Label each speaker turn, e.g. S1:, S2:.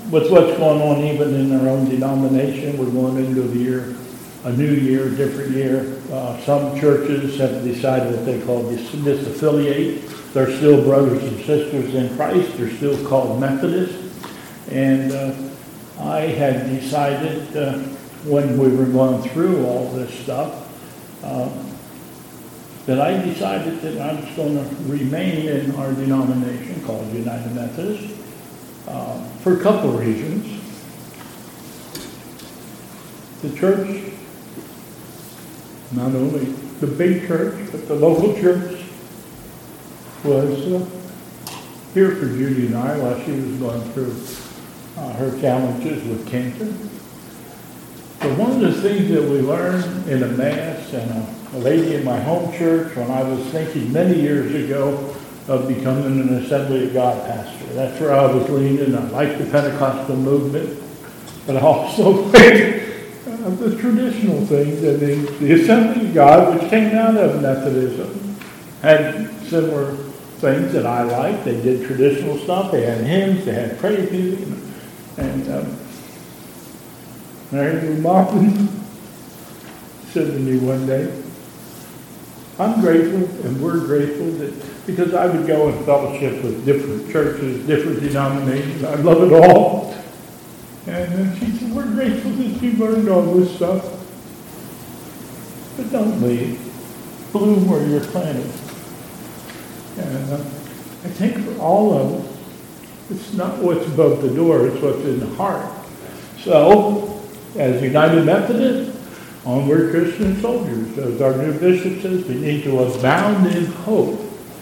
S1: with what's going on even in our own denomination, we're going into a new year, different year. Some churches have decided what they call disaffiliate. They're still brothers and sisters in Christ. They're still called Methodist. And I had decided when we were going through all this stuff that I decided that I was going to remain in our denomination called United Methodist for a couple of reasons. The church, not only the big church, but the local church was here for Judy and I while she was going through her challenges with cancer. But one of the things that we learned in a mass and a lady in my home church when I was thinking many years ago of becoming an Assembly of God pastor. That's where I was leaning. I like the Pentecostal movement, but I also like the traditional things. I mean, the Assembly of God, which came out of Methodism, had similar things that I liked. They did traditional stuff. They had hymns. They had praise music. And Mary Lou Martin said to me one day, I'm grateful and we're grateful that because I would go and fellowship with different churches, different denominations. I love it all. And then she said, we're grateful that you learned all this stuff. But don't leave. Bloom where you're planted. And I think for all of us, it's not what's above the door, it's what's in the heart. So, as United Methodists, onward Christian soldiers, as our new bishop says, we need to abound in hope.